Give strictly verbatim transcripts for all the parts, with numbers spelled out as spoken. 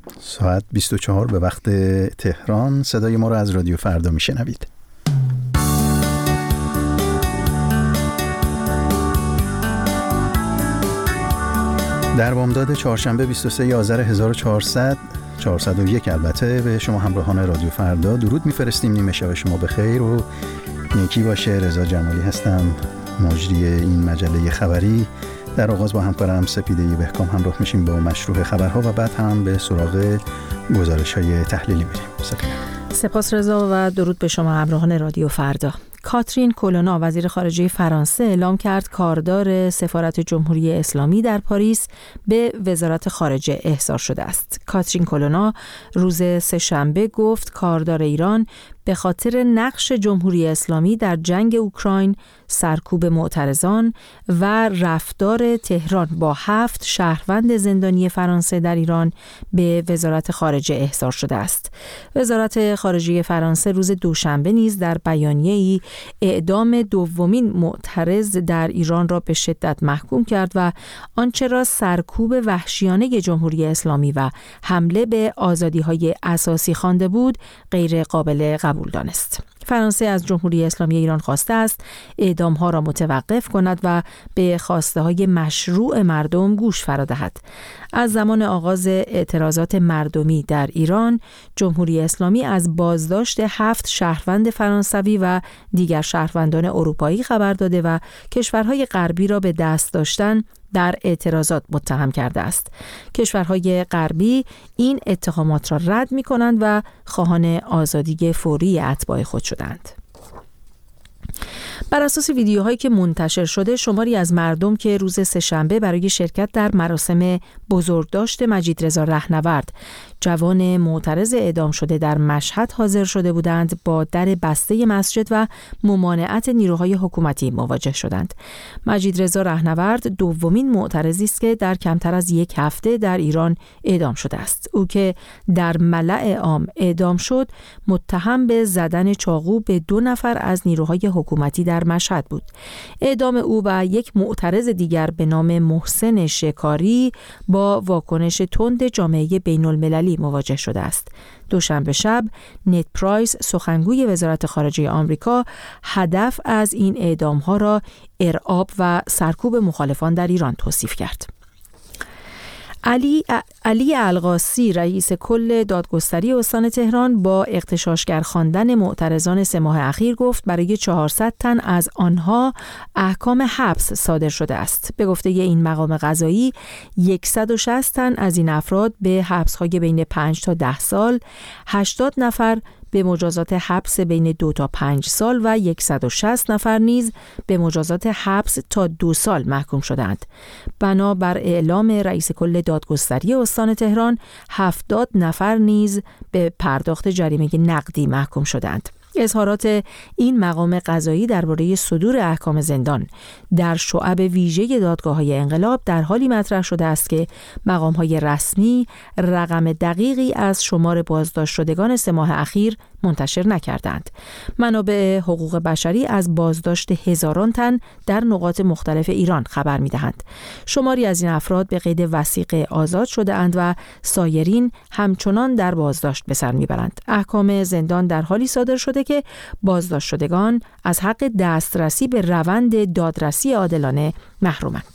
ساعت بیست و چهار به وقت تهران. صدای ما را از رادیو فردا میشنوید. در بامداد چهارشنبه بیست و سوم آذر هزار و چهارصد چهارصد و یک البته به شما همراهان رادیو فردا درود میفرستیم. نیمه شب شما بخیر و نیکی باشه. رضا جمالی هستم، مجری این مجله خبری. در آغاز با همکارم سپیده بهکام همراه میشیم با مشروع خبرها و بعد هم به سراغ گزارش‌های تحلیلی میریم. سپاس رضا و درود به شما همراهان رادیو فردا. کاترین کولونا وزیر خارجه فرانسه اعلام کرد کاردار سفارت جمهوری اسلامی در پاریس به وزارت خارجه احضار شده است. کاترین کولونا روز سه‌شنبه گفت کاردار ایران به خاطر نقش جمهوری اسلامی در جنگ اوکراین، سرکوب معترضان و رفتار تهران با هفت شهروند زندانی فرانسه در ایران به وزارت خارجه احضار شده است. وزارت خارجه فرانسه روز دوشنبه نیز در بیانیه‌ای اعدام دومین معترض در ایران را به شدت محکوم کرد و آنچه را سرکوب وحشیانه جمهوری اسلامی و حمله به آزادی‌های اساسی خوانده بود غیر قابل قبول دانست. فرانسه از جمهوری اسلامی ایران خواسته است اعدام‌ها را متوقف کند و به خواسته‌های مشروع مردم گوش فرا دهد. از زمان آغاز اعتراضات مردمی در ایران، جمهوری اسلامی از بازداشت هفت شهروند فرانسوی و دیگر شهروندان اروپایی خبر داده و کشورهای غربی را به دست داشتن در اعتراضات متهم کرده است. کشورهای غربی این اتهامات را رد می کنند و خواهان آزادی فوری اتباع خود شدند. بر اساس ویدیوهایی که منتشر شده، شماری از مردم که روز سه‌شنبه برای شرکت در مراسم بزرگداشت مجیدرضا رهنورد، جوان معترض اعدام شده در مشهد حاضر شده بودند، با در بسته مسجد و ممانعت نیروهای حکومتی مواجه شدند. مجیدرضا رهنورد دومین معترضی است که در کمتر از یک هفته در ایران اعدام شده است. او که در ملأ عام اعدام شد، متهم به زدن چاقو به دو نفر از نیروهای حکومتی در مشهد بود. اعدام او و یک معترض دیگر به نام محسن شکاری با واکنش تند جامعه بین المللی مواجه شده است. دوشنبه شب نت پرایس، سخنگوی وزارت خارجه آمریکا، هدف از این اعدام‌ها را ارعاب و سرکوب مخالفان در ایران توصیف کرد. علی علی القاسی، رئیس کل دادگستری استان تهران، با اغتشاشگر خواندن معترضان سه ماه اخیر گفت برای چهارصد تن از آنها احکام حبس صادر شده است. به گفته این مقام قضایی، صد و شصت تن از این افراد به حبس‌های بین پنج تا ده سال، هشتاد نفر به مجازات حبس بین دو تا پنج سال و صد و شصت نفر نیز به مجازات حبس تا دو سال محکوم شدند. بنابر اعلام رئیس کل دادگستری استان تهران، هفتاد نفر نیز به پرداخت جریمه نقدی محکوم شدند. اظهارات این مقام قضایی درباره صدور احکام زندان در شعب ویژه دادگاه‌های انقلاب در حالی مطرح شده است که مقام‌های رسمی رقم دقیقی از شمار بازداشت شدگان سه ماه اخیر منتشر نکردند. منابع حقوق بشری از بازداشت هزاران تن در نقاط مختلف ایران خبر می‌دهند. شماری از این افراد به قید وثیقه آزاد شده اند و سایرین همچنان در بازداشت به سر می‌برند. احکام زندان در حالی صادر شده که بازداشت شدگان از حق دسترسی به روند دادرسی عادلانه محرومند.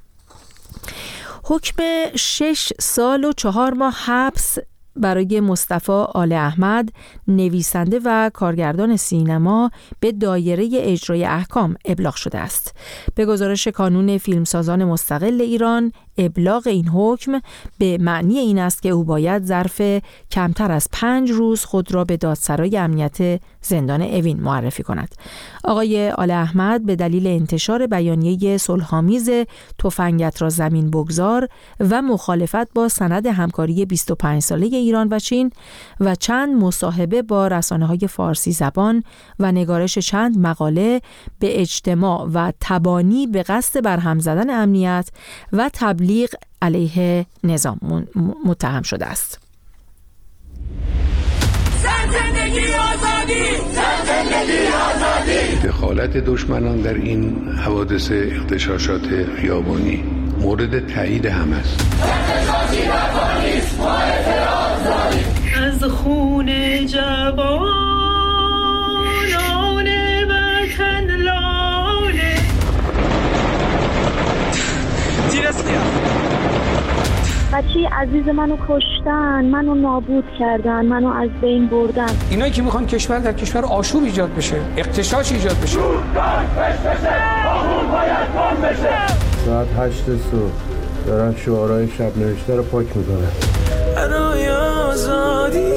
حکم شش سال و چهار ماه حبس برای مصطفی آل احمد، نویسنده و کارگردان سینما، به دایره اجرای احکام ابلاغ شده است. به گزارش کانون فیلمسازان مستقل ایران، ابلاغ این حکم به معنی این است که او باید ظرف کمتر از پنج روز خود را به دادسرای امنیت زندان اوین معرفی کند. آقای آل احمد به دلیل انتشار بیانیه صلح‌آمیز تفنگت را زمین بگذار و مخالفت با سند همکاری بیست و پنج ساله ایران و چین و چند مصاحبه با رسانه‌های فارسی زبان و نگارش چند مقاله به اجتماع و تبانی به قصد برهم زدن امنیت و تبلیغ علیه نظام متهم شده است. زندگی آزادی، زندگی آزادی. دخالت دشمنان در این حوادث اغتشاشات خیابانی مورد تایید هم است. اغتشاشی نکنید، ما اعتراض جوانان وطن لاله بچه عزیز منو کشتن، منو نابود کردن، منو از بین بردن. اینایی که میخوان کشور در کشور آشوب ایجاد بشه، اغتشاش ایجاد بشه. ساعت هشت صبح دارن شعارهای شب نوشته رو پاک میکنن. برای آزادی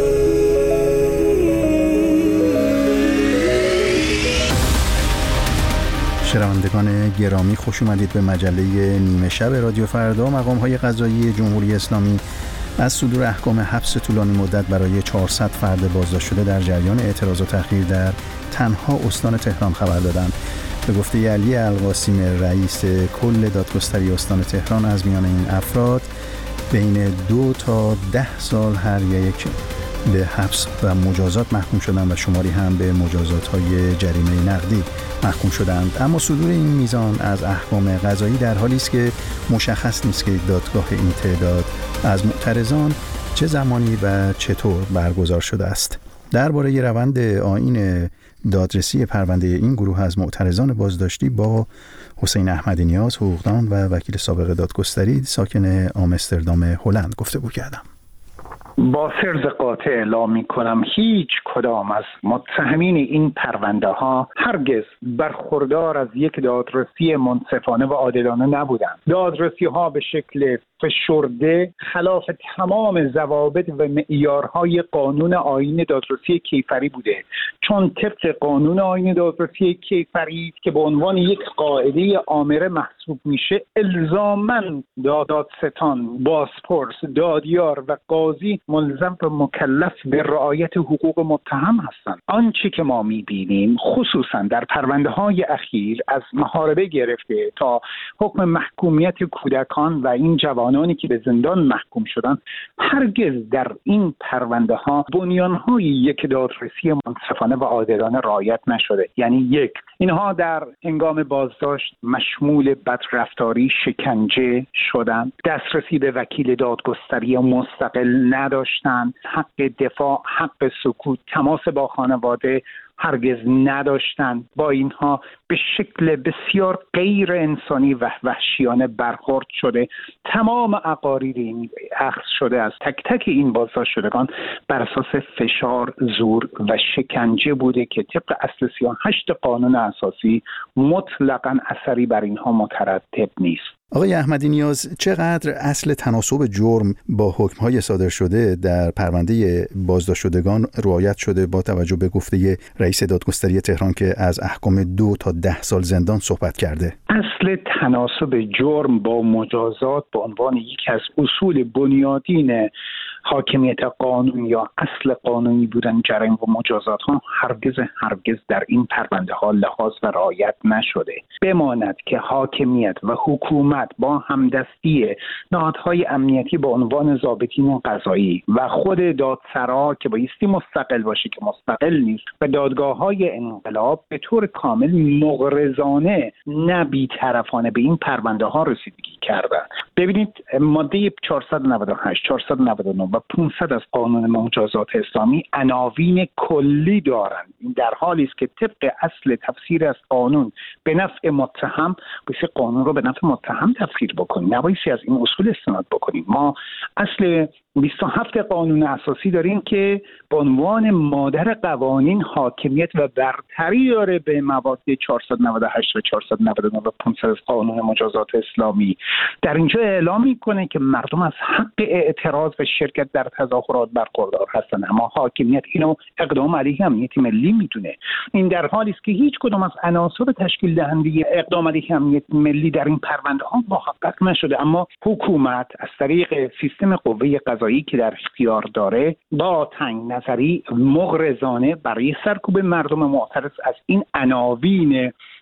شنوندگان گرامی، خوش اومدید به مجله نیمه شب رادیو فردا. مقام‌های قضایی جمهوری اسلامی از صدور احکام حبس طولانی مدت برای چهارصد فرد بازداشت شده در جریان اعتراض و تحریر در تنها استان تهران خبر دادند. به گفته علی القاسم رئیس کل دادگستری استان تهران، از میان این افراد بین دو تا ده سال هر یک به حبس و مجازات محکوم شدند و شماری هم به مجازات‌های جریمه نقدی محکوم شدند. اما صدور این میزان از احکام قضایی در حالی است که مشخص نیست که دادگاه این تعداد از معترضان چه زمانی و چطور برگزار شده است. درباره روند آیین دادرسی پرونده این گروه از معترضان بازداشتی با حسین احمدی نیاز، حقوقدان و وکیل سابق دادگستری ساکن آمستردام هلند گفتگو کردم. با فرض قاطع اعلام می کنم هیچ کدام از متهمین این پرونده ها هرگز برخوردار از یک دادرسی منصفانه و عادلانه نبودند. دادرسی ها به شکل فشرده خلاف تمام ضوابط و معیارهای قانون آیین دادرسی کیفری بوده، چون طبق قانون آیین دادرسی کیفری که به عنوان یک قاعده آمره محسوب میشه، الزاماً دادستان، بازپرس، دادیار و قاضی ملزم و مکلف به رعایت حقوق متهم هستند. آنچه که ما میبینیم خصوصا در پرونده های اخیر از محاربه گرفته تا حکم محکومیت کودکان و این جوانانی که به زندان محکوم شدند، هرگز در این پرونده ها بنیان های یک دادرسی منصفانه و عادلانه رعایت نشده. یعنی یک، اینها در هنگام بازداشت مشمول بدرفتاری، شکنجه شدند، دسترسی به وکیل دادگستری مستقل نداشتند، حق دفاع، حق سکوت، تماس با خانواده هرگز نداشتند. با اینها به شکل بسیار غیر انسانی و وحشیانه برخورد شده. تمام عقاریر این اخذ شده از تک تک این بازداشت شدگان بر اساس فشار، زور و شکنجه بوده که طبق اصل سی و هشت قانون اساسی مطلقاً اثری بر اینها مترتب نیست. آقای احمدی نیاز، چقدر اصل تناسب جرم با حکم‌های صادر شده در پرونده بازداشت شدگان رعایت شده با توجه به گفته رئیس دادگستری تهران که از احکام دو تا ده سال زندان صحبت کرده؟ اصل تناسب جرم با مجازات به عنوان یکی از اصول بنیادین حاکمیت قانون یا اصل قانونی بودن جرایم و مجازات ها هرگز هرگز در این پرونده ها لحاظ و رعایت نشده. بماند که حاکمیت و حکومت با همدستی نهادهای امنیتی به عنوان ضابطین قضایی و خود دادسرا که بایستی مستقل باشه که مستقل نیست و دادگاه های انقلاب به طور کامل مغرضانه نه بی‌طرفانه به این پرونده ها رسیدگی کردند. ببینید ماده چهارصد و نود و هشت، چهارصد و نود و نه و پانصد از قانون مجازات اسلامی عناوین کلی دارند. این در حالی است که طبق اصل تفسیر از قانون به نفع متهم بایستی قانون رو به نفع متهم تفسیر بکنیم، نبایستی از این اصول استناد بکنیم. ما اصل بیست و هفت قانون اساسی داریم که به عنوان مادر قوانین حاکمیت و برتری داره به مواد چهارصد و نود و هشت و چهارصد و نود و نه و پانصد از قانون مجازات اسلامی. در اینجا اعلام میکنه که مردم از حق اعتراض و شرکت در تظاهرات برخوردار هستند، اما حاکمیت اینو اقدام علیه امنیت ملی میدونه. این در حالی است که هیچ کدام از عناصر تشکیل دهنده اقدام علیه امنیت ملی در این پرونده ها محقق نشده، اما حکومت از طریق سیستم قوه قضایی که در اختیار داره با تنگ نظری مغرضانه برای سرکوب مردم معترض از این عناوین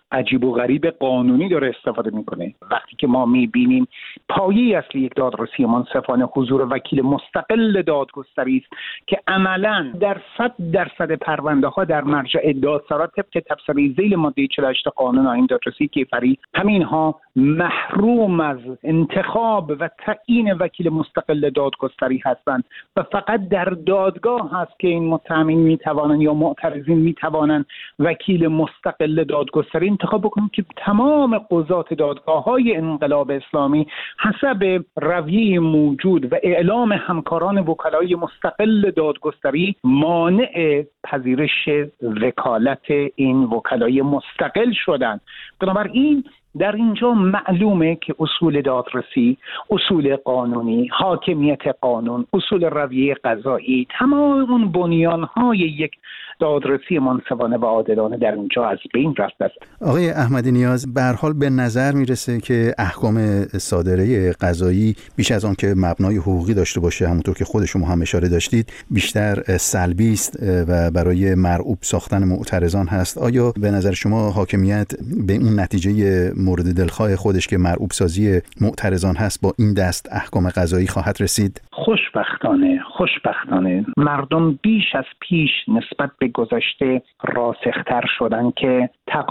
عجیب و غریب قانونی داره استفاده میکنه. وقتی که ما میبینیم پایه اصلی یک دادرسی منصفانه حضور وکیل مستقل دادگستری است که عملاً در صد درصد پرونده ها در مرجع دادسرا طبق تفسیر ذیل ماده چهل و هشت قانون آیین دادرسی کیفری همین ها محروم از انتخاب و تعیین وکیل مستقل دادگستری هستند و فقط در دادگاه هست که این متهمین میتوانند یا معترضین میتوانند وکیل مستقل دادگستری انتخاب بکنند که تمام قضات دادگاه‌های انقلاب اسلامی حسب رویه موجود و اعلام همکاران وکلای مستقل دادگستری مانع پذیرش وکالت این وکلای مستقل شدند. بنابراین در اینجا معلومه که اصول دادرسی، اصول قانونی، حاکمیت قانون، اصول رویه قضایی، تمام اون بنیان‌های یک دادرسی منصفانه و عادلانه در اینجا از بین رفته است. آقای احمدی نیاز، به هر حال به نظر میرسه که احکام صادره قضایی بیش از آن که مبنای حقوقی داشته باشه، همونطور که خود شما هم اشاره داشتید، بیشتر سلبی است و برای مرعوب ساختن معترضان هست. آیا به نظر شما حاکمیت به اون نتیجه مورد دلخواه خودش که مرعوب سازی معترضان هست با این دست احکام قضایی خواهد رسید؟ خوشبختانه خوشبختانه مردم بیش از پیش نسبت به گذشته راسختر شدن که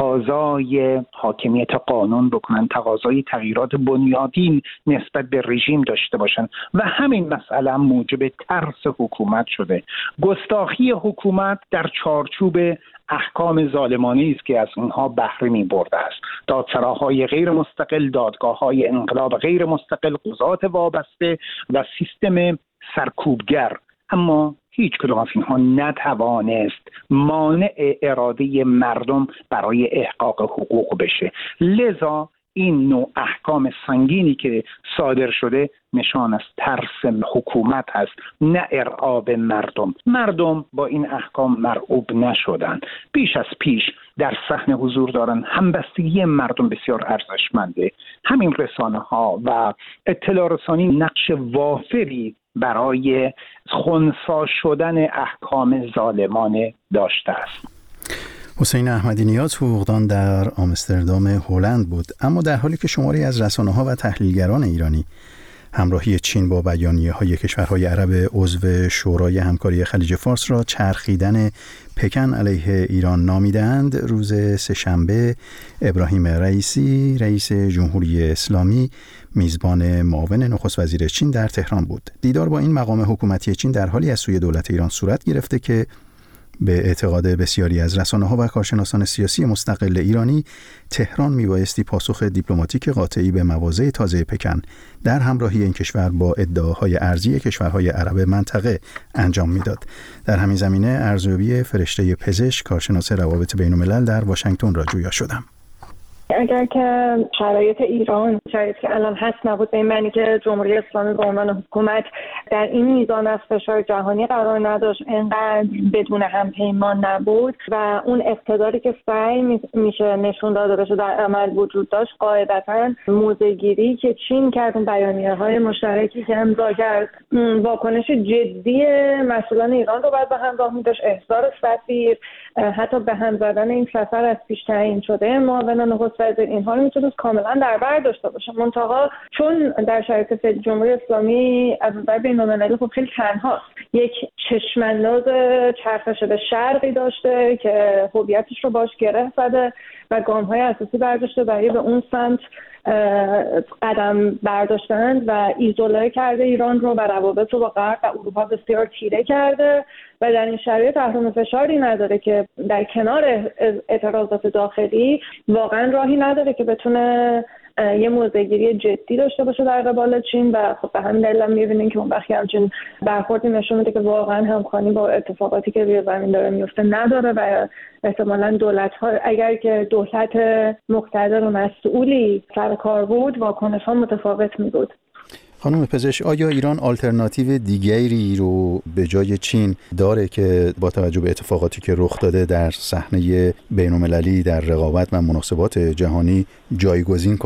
تقاضای حاکمیت قانون بکنن، تقاضای تغییرات بنیادین نسبت به رژیم داشته باشن و همین مسئله موجب ترس حکومت شده. گستاخی حکومت در چارچوب احکام ظالمانه است که از اونها بهره می برده است. دادسراهای غیر مستقل، دادگاه‌های انقلاب غیر مستقل، قضات وابسته و سیستم سرکوبگر. اما هیچ کدام از اینها نتوانست مانع اراده مردم برای احقاق حقوق بشه. لذا این نوع احکام سنگینی که صادر شده نشان از ترس حکومت هست، نه ارعاب مردم. مردم با این احکام مرعوب نشدن، بیش از پیش در صحنه حضور دارن. همبستگی مردم بسیار ارزشمنده. همین رسانه ها و اطلاع رسانی نقش وافری برای خنثی شدن احکام ظالمانه داشته است. حسین احمدی نیاز، حقوقدان در آمستردام هلند بود. اما در حالی که شماری از رسانه‌ها و تحلیلگران ایرانی همراهی چین با بیانیه‌های کشورهای عرب عضو شورای همکاری خلیج فارس را چرخیدن پکن علیه ایران نامیدند، روز سه‌شنبه ابراهیم رئیسی، رئیس جمهوری اسلامی، میزبان معاون نخست وزیر چین در تهران بود. دیدار با این مقام حکومتی چین در حالی از سوی دولت ایران صورت گرفته که به اعتقاد بسیاری از رسانه‌ها و کارشناسان سیاسی مستقل ایرانی، تهران میبایستی پاسخ دیپلماتیک قاطعی به مواضع تازه پکن در همراهی این کشور با ادعاهای ارضی کشورهای عرب منطقه انجام میداد. در همین زمینه ارزیابی فرشته پزشک، کارشناس روابط بین‌الملل در واشنگتن را جویا شدم. اگر که شرایط ایران شرایطی که الان هست نبود، به این معنی که جمهوری اسلامی به عنوان حکومت در این میزان از فشار جهانی قرار نداشت، اینقدر بدون همپیمان نبود و اون اقتداری که سعی میشه نشون داده بشه در عمل وجود داشت، قاعدتاً موضع‌گیری که چین کرد، اون بیانیه‌های مشترکی که امضا کرد، واکنش جدی مسئولان ایران رو باید به همراه می‌داشت. احضار سفیر، حتی به هم زدن این سفر از پیش تعیین شده معاون نخست وزیر، اینها رو میتونست کاملا در بر داشته باشه. منتها چون در شرایط فعلی جمهوری اسلامی از نظر بین‌المللی خب خیلی تنهاست، یک چشم‌انداز چرخش به شرقی داشته که هویتش رو باش گره زده و گام‌های اساسی برداشته برای به اون سمت قدم برداشتند و ایزوله کرده ایران رو و روابط رو با غرب و اروپا بسیار تیره کرده و در این شرایط تحت فشاری نداره که در کنار اعتراضات داخلی واقعا راهی نداره که بتونه یه موضع‌گیری جدی داشته باشه در قبال چین و خب به همین دلیل هم می‌بینیم که اون وقتی همچین برخوردی نشون میده که واقعا همخوانی با اتفاقاتی که روی زمین داره میفته نداره و احتمالاً دولت‌ها اگر که دولت مقتدر و مسئولی سر کار بود، واکنش‌ها متفاوت می‌بود. خانم پزشک، آیا ایران آلترناتیو دیگری رو به جای چین داره که با توجه به اتفاقاتی که رخ داده در صحنه بین‌المللی در رقابت و مناسبات جهانی جایگزین کنه؟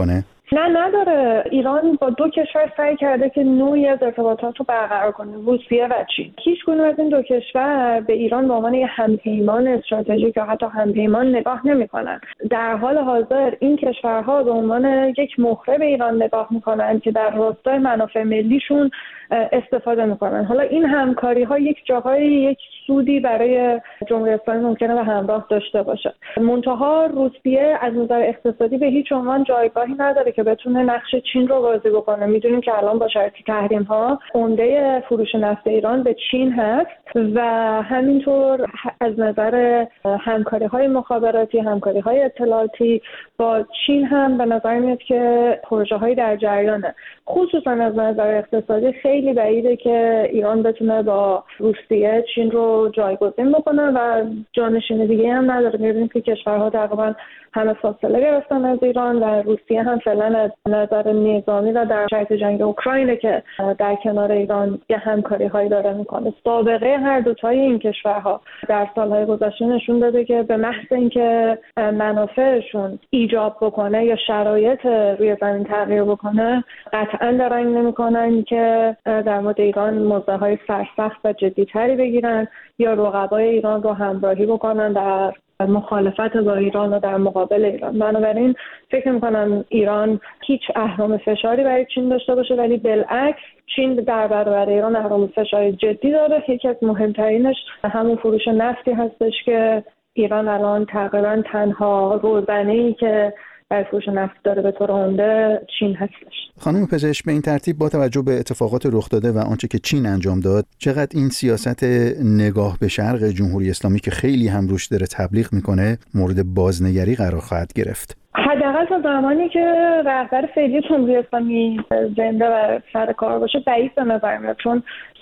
نه نداره. ایران با دو کشور سعی کرده که نوعی از ارتباطات رو برقرار کنه، روسیه و چین. هیچ کدوم از این دو کشور به ایران به عنوان یک همپیمان استراتژیک یا حتی همپیمان نگاه نمی‌کنن. در حال حاضر این کشورها به عنوان یک مخرب ایران نگاه می‌کنن که در راستای منافع ملیشون استفاده می‌کنن. حالا این همکاری‌ها یک جاهای یک سودی برای جمهوری اسلامی ممکنه به همراه داشته باشه. منتها روسیه از نظر اقتصادی به هیچ عنوان جایگاهی نداره که بتونه نقش چین رو بازی بکنه. میدونیم که الان با شرایط تحریم‌ها عمده فروش نفت ایران به چین هست و همینطور از نظر همکاری‌های مخابراتی، همکاری‌های اطلاعاتی با چین هم به نظر میاد که پروژه‌های در جریانه. خصوصا از نظر اقتصادی خیلی بعیده که ایران بتونه با روسیه چین رو جایگزین بکنه و جانشین دیگه هم نداره. می‌بینیم که کشورها تقریبا همه فاصله گرفتن از ایران و روسیه هم فعلا از نظر نظامی و در شرایط جنگ اوکراین که در کنار ایران یه همکاری‌هایی داره میکنه. سابقه هر دوتای این کشورها در سالهای گذشته نشون داده که به محض اینکه منافعشون ایجاب بکنه یا شرایط روی زمین تغییر بکنه قطعا درنگ نمیکنن که در مورد ایران موضع‌های سرسخت و جدی‌تری بگیرن یا رقبای ایران رو همراهی بکنن در مخالفت با ایران و در مقابل ایران. بنابراین فکر می‌کنم ایران هیچ اهرم فشاری برای چین داشته باشه، ولی بالعکس چین در برابر ایران اهرم فشاری جدی داره. یکی از مهمترینش همون فروش نفتی هستش که ایران الان تقریبا تنها روزنه‌ای که برای فروش نفت داره به طور عمده چین هستش. خانم پزشک، به این ترتیب با توجه به اتفاقات رخ داده و آنچه که چین انجام داد، چقدر این سیاست نگاه به شرق جمهوری اسلامی که خیلی هم روش داره تبلیغ میکنه مورد بازنگری قرار خواهد گرفت؟ حداقل تا زمانی که رهبر فعلی جمهوری اسلامی زنده و سر کار باشه بعید به نظر میاد، چون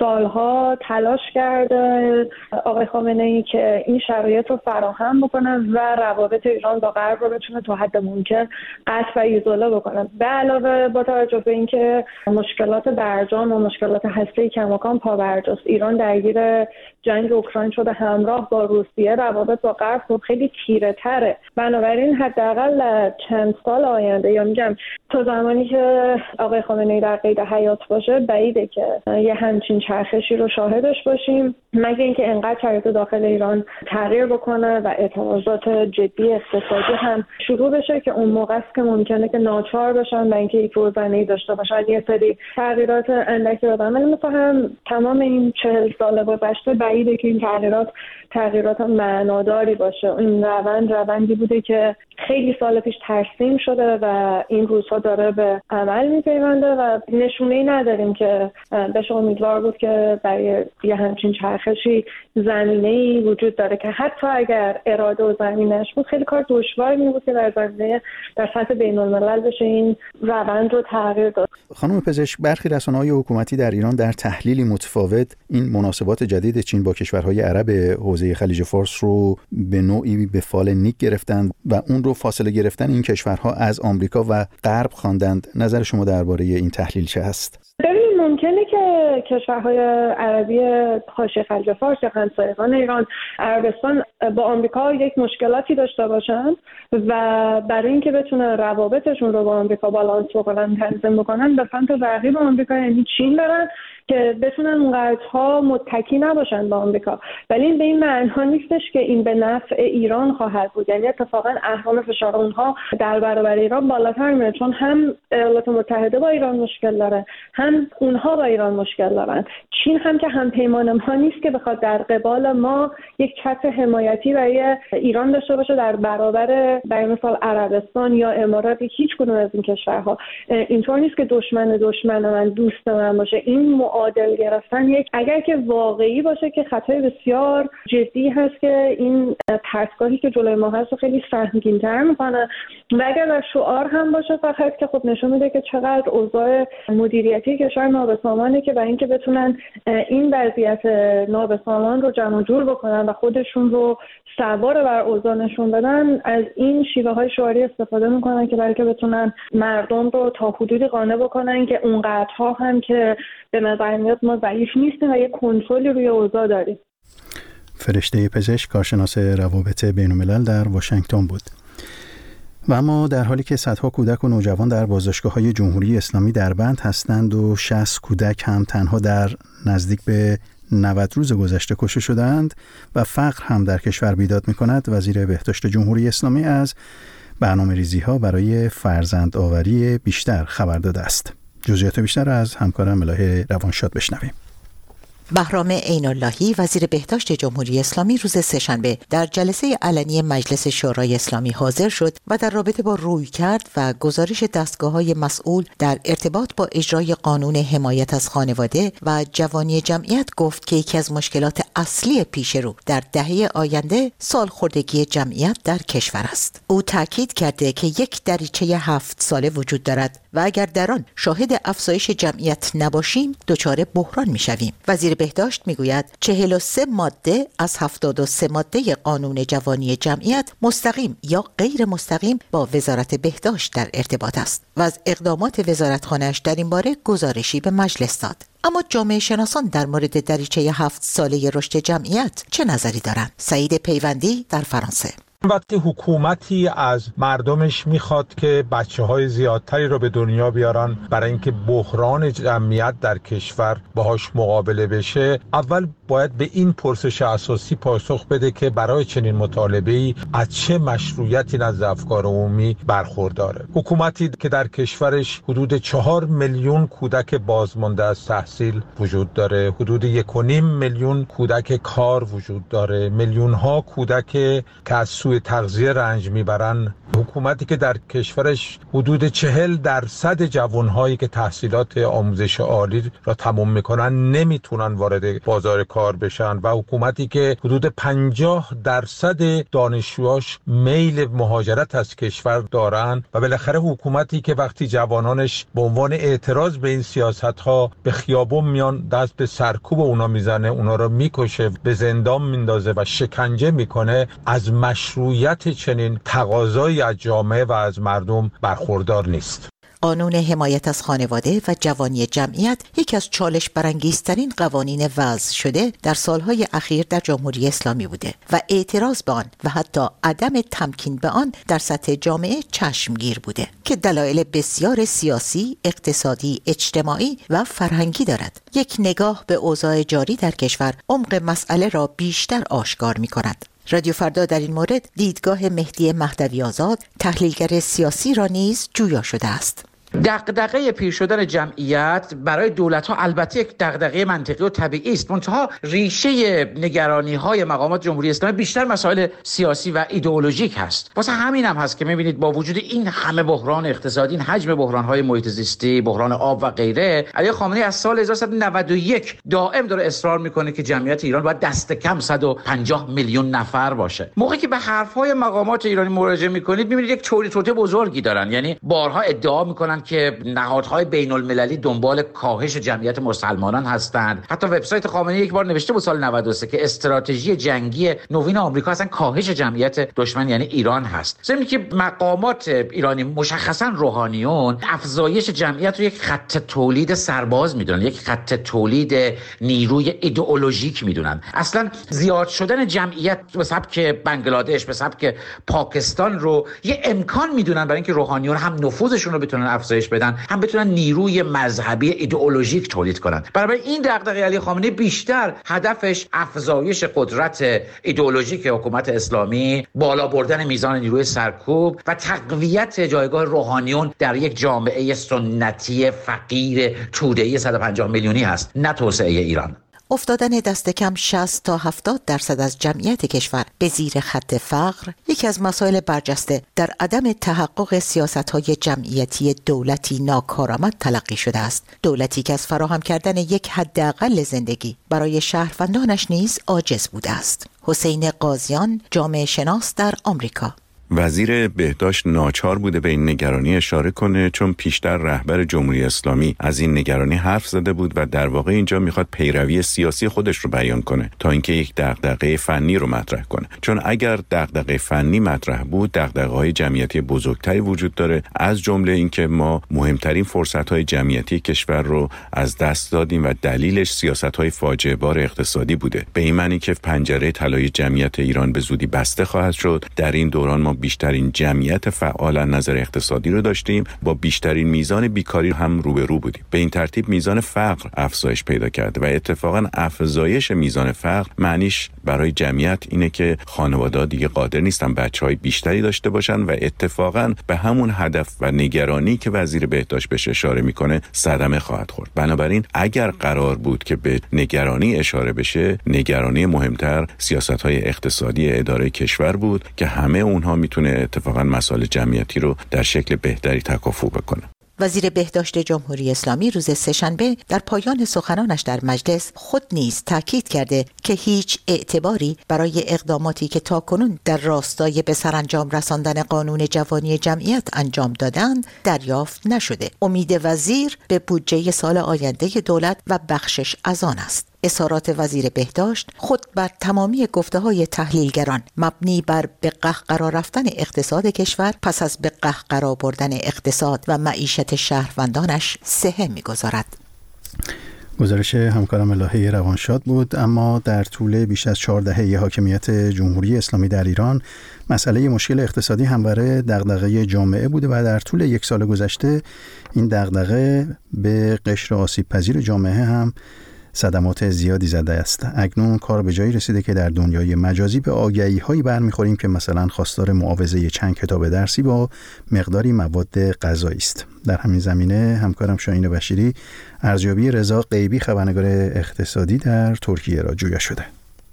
سالها تلاش کرده آقای خامنه‌ای که این شرایط رو فراهم بکنه و روابط ایران با غرب رو بتونه تا حد ممکن قطع و ایزوله بکنه. به علاوه با توجه به اینکه مشکلات برجام و مشکلات هسته‌ای کماکان پابرجاست، ایران درگیر جنگ اوکراین شده، همراه با روسیه روابط با غرب خب خیلی تیره تره. بنابراین حداقل چند سال آینده یا میگم تا زمانی که آقای خامنه‌ای در قید حیات باشه بعیده که یه همچین چرخشی رو شاهدش باشیم، مگه اینکه انقدر شرایط داخل ایران تغییر بکنه و اعتراضات جدی اقتصادی هم شروع بشه که اون موقع است که ممکنه که ناچار بشن و اینکه یک روزنه‌ای داشته باشن یه سری تغییرات اندکی رو. من می‌فهمم تمام این چهل سال گذشته بعیده که این تغییرات تغییرات معناداری باشه. این روند روندی بوده که خیلی سال پیش ترسیم شده و این روزها داره به عمل میپیونده و نشونه‌ای نداریم که بشه امیدوار بود که برای یه همچین چرخشی زمینه‌ای وجود داره که حتی اگر اراده و زمینش بود خیلی کار دشواری می بود که در زمینه در سطح بین‌الملل بشه این روند رو تغییر داد. خانم پزشک، برخی رسانه‌های حکومتی در ایران در تحلیلی متفاوت این مناسبات جدید چین با کشورهای عرب حوزه خلیج فارس رو به نوعی به فال نیک گرفتند و اون رو فاصله گرفتن این کشورها از آمریکا و غرب خواندند. نظر شما درباره این تحلیل چه است؟ ببینید ممکنه که کشورهای عربی حاشیه خلیج فارس یا همسایگان ایران، عربستان با آمریکا یک مشکلاتی داشته باشن و برای اینکه بتونن روابطشون رو با آمریکا بالانس بکنن، تنظیم بکنن، به سمت رقیب آمریکا یعنی چین برن که بتونن اونقدرها متکی نباشن با آمریکا. ولی این به این معنا نیستش که این به نفع ایران خواهد بود. یعنی اتفاقا اهرم فشار اونها در برابر ایران بالاتر میره، چون هم ایالات متحده با ایران مشکل داره، هم اونها با ایران مشکل دارن. چین هم که هم پیمان ما نیست که بخواد در قبال ما یک چتر حمایتی برای ایران داشته باشه در برابر برای مثال عربستان یا امارات. هیچ کدوم از این کشورها اینطور نیست که دشمن دشمن من دوست من باشه. این معادل گرفتن یک اگر که واقعی باشه که خطای بسیار جدی هست که این ترسگاهی که جلوی ما هست رو خیلی سهمگین‌تر میکنه و اگر در شعار هم باشه فقط که خب نشون میده که چقدر اوضاع مدیریتی کشور نابسامانه که برای اینکه بتونن این وضعیت نابسامان رو جمع جور بکنن و خودشون رو سوار بر اوضاع نشون بدن، از این شیوه های شعاری استفاده میکنن که برای که بتونن مردم رو تا حدودی قانع بکنن که اونقدرها هم که به نظر میاد ما ضعیف نیستیم و یک کنترلی روی اوضاع داریم. فرشته پزشک، کارشناس روابط بین‌الملل در واشنگتن بود. و اما در حالی که صدها کودک و نوجوان در بازداشتگاه‌های جمهوری اسلامی در بند هستند و شصت کودک هم تنها در نزدیک به نود روز گذشته کشته شدند و فقر هم در کشور بیداد می‌کند، وزیر بهداشت جمهوری اسلامی از برنامه‌ریزی‌ها برای فرزندآوری بیشتر خبر داده است. جزئیات بیشتر از همکارم الهه روانشاد بشنویم. بهرام عین‌اللهی وزیر بهداشت جمهوری اسلامی روز سه‌شنبه در جلسه علنی مجلس شورای اسلامی حاضر شد و در رابطه با رویکرد و گزارش دستگاه‌های مسئول در ارتباط با اجرای قانون حمایت از خانواده و جوانی جمعیت گفت که یکی از مشکلات اصلی پیش رو در دهه آینده سالخوردگی جمعیت در کشور است. او تاکید کرده که یک دریچه هفت ساله وجود دارد و اگر در آن شاهد افزایش جمعیت نباشیم دچار بحران می‌شویم. وزیر بهداشت میگوید چهل و سه ماده از هفتاد و سه ماده قانون جوانی جمعیت مستقیم یا غیر مستقیم با وزارت بهداشت در ارتباط است و از اقدامات وزارتخانه‌اش در این باره گزارشی به مجلس داد. اما جامعه شناسان در مورد دریچه هفت ساله رشد جمعیت چه نظری دارند؟ سعید پیوندی در فرانسه. وقتی حکومتی از مردمش میخواد که بچه‌های زیادتری رو به دنیا بیارن برای اینکه بحران جمعیت در کشور باهاش مقابله بشه، اول باید به این پرسش اساسی پاسخ بده که برای چنین مطالبه‌ای از چه مشروعیتی نزد افکار عمومی برخورداره. حکومتی که در کشورش حدود چهار میلیون کودک بازمانده از تحصیل وجود داره، حدود یک و نیم میلیون کودک کار وجود داره، میلیون ها کودک که از سوء تغذیه رنج میبرن، حکومتی که در کشورش حدود چهل درصد جوانهایی که تحصیلات آموزش عالی را تمام میکنن نمیتونن وارد بازار کار بشن و حکومتی که حدود پنجاه درصد دانشجوهاش میل مهاجرت از کشور دارن و بالاخره حکومتی که وقتی جوانانش به عنوان اعتراض به این سیاست‌ها به خیابون میان دست به سرکوب اونا میزنه، اونا رو میکشه، به زندان میندازه و شکنجه میکنه، از مشروعیت چنین تقاضایی از جامعه و از مردم برخوردار نیست. قانون حمایت از خانواده و جوانی جمعیت یکی از چالش برانگیزترین قوانین وضع شده در سالهای اخیر در جمهوری اسلامی بوده و اعتراض به آن و حتی عدم تمکین به آن در سطح جامعه چشمگیر بوده که دلایل بسیار سیاسی، اقتصادی، اجتماعی و فرهنگی دارد. یک نگاه به اوضاع جاری در کشور عمق مسئله را بیشتر آشکار می کند. رادیو فردا در این مورد دیدگاه مهدی مهدوی آزاد، تحلیلگر سیاسی را نیز جویا شده است. دغدغه پیر شدن جمعیت برای دولت‌ها البته یک دغدغه منطقی و طبیعی است، منتها ریشه نگرانی‌های مقامات جمهوری اسلامی بیشتر مسائل سیاسی و ایدئولوژیک هست. واسه همین هم هست که می‌بینید با وجود این همه بحران اقتصادی، این حجم بحران‌های محیط زیستی، بحران آب و غیره، علی خامنه‌ای از سال هزار و سیصد و نود و یک دائم داره اصرار می‌کنه که جمعیت ایران باید دست کم صد و پنجاه میلیون نفر باشه. موقعی که به حرف‌های مقامات ایرانی مراجعه می‌کنید می‌بینید یک چوری توته بزرگی دارن، یعنی بارها ادعا می‌کنن که نهادهای بین المللی دنبال کاهش جمعیت مسلمانان هستند. حتی وبسایت خامنه‌ای یک بار نوشته بود سال نود و سه که استراتژی جنگی نوین آمریکا اصلا کاهش جمعیت دشمن یعنی ایران هست. زمینی که مقامات ایرانی مشخصا روحانیون افزایش جمعیت رو یک خط تولید سرباز میدونن، یک خط تولید نیروی ایدئولوژیک میدونن. اصلا زیاد شدن جمعیت به سبک بنگلادش، به سبک پاکستان رو یه امکان میدونن برای اینکه روحانیون هم نفوذشون رو بتونن افزایش بدن، هم بتونن نیروی مذهبی ایدئولوژیک تولید کنن. برای این دغدغه علی خامنه‌ای بیشتر هدفش افزایش قدرت ایدئولوژیک حکومت اسلامی، بالا بردن میزان نیروی سرکوب و تقویت جایگاه روحانیون در یک جامعه سنتی فقیر توده‌ای صد و پنجاه میلیونی هست، نه توسعه ایران. افتادن دست کم شصت تا هفتاد درصد از جمعیت کشور به زیر خط فقر یکی از مسائل برجسته در عدم تحقق سیاست‌های جمعیتی دولتی ناکارآمد تلقی شده است. دولتی که از فراهم کردن یک حداقل زندگی برای شهروندانش نیز عاجز بوده است. حسین قاضیان، جامعه شناس در آمریکا. وزیر بهداشت ناچار بوده به این نگرانی اشاره کنه، چون پیشتر رهبر جمهوری اسلامی از این نگرانی حرف زده بود و در واقع اینجا میخواد پیروی سیاسی خودش رو بیان کنه تا اینکه یک دغدغه فنی رو مطرح کنه. چون اگر دغدغه فنی مطرح بود، دغدغه‌های جمعیتی بزرگتری وجود داره، از جمله اینکه ما مهمترین فرصت‌های جمعیتی کشور رو از دست دادیم و دلیلش سیاست‌های فاجعه بار اقتصادی بوده. به این معنی که پنجره طلای جمعیت ایران به زودی بسته خواهد شد. در این دوران ما بیشترین جمعیت فعال از نظر اقتصادی رو داشتیم، با بیشترین میزان بیکاری هم روبرو بودیم. به این ترتیب میزان فقر افزایش پیدا کرده و اتفاقا افزایش میزان فقر معنیش برای جمعیت اینه که خانواده‌ها دیگه قادر نیستن بچه‌های بیشتری داشته باشن و اتفاقا به همون هدف و نگرانی که وزیر بهداشت بهش اشاره میکنه صدمه خواهد خورد. بنابراین اگر قرار بود که به نگرانی اشاره بشه، نگرانی مهمتر سیاست‌های اقتصادی اداره کشور بود که همه اونها میتونه اتفاقا مسائل جمعیتی رو در شکل بهتری تکافؤ بکنه. وزیر بهداشت جمهوری اسلامی روز سه‌شنبه در پایان سخنانش در مجلس خود نیز تاکید کرده که هیچ اعتباری برای اقداماتی که تاکنون در راستای به سرانجام رساندن قانون جوانی جمعیت انجام دادند دریافت نشده. امید وزیر به بودجه سال آینده دولت و بخشش از آن است. اظهارات وزیر بهداشت خود بر تمامی گفته‌های تحلیلگران مبنی بر به قهقرا رفتن اقتصاد کشور پس از به قهقرا بردن اقتصاد و معیشت شهروندانش صحه می‌گذارد. گزارش همکارم الهه روانشاد بود. اما در طول بیش از چهار دهه حاکمیت جمهوری اسلامی در ایران مسئله مشکل اقتصادی همواره دغدغه جامعه بوده و در طول یک سال گذشته این دغدغه به قشر آسیب پذیر جامعه هم صدمات زیادی زده است. اکنون کار به جایی رسیده که در دنیای مجازی به آگهی‌هایی برمیخوریم که مثلا خواستار معاوضه چند کتاب درسی با مقداری مواد غذایی است. در همین زمینه همکارم شاهین بشیری ارزیابی رضا غیبی خبرنگار اقتصادی در ترکیه را جویا شده.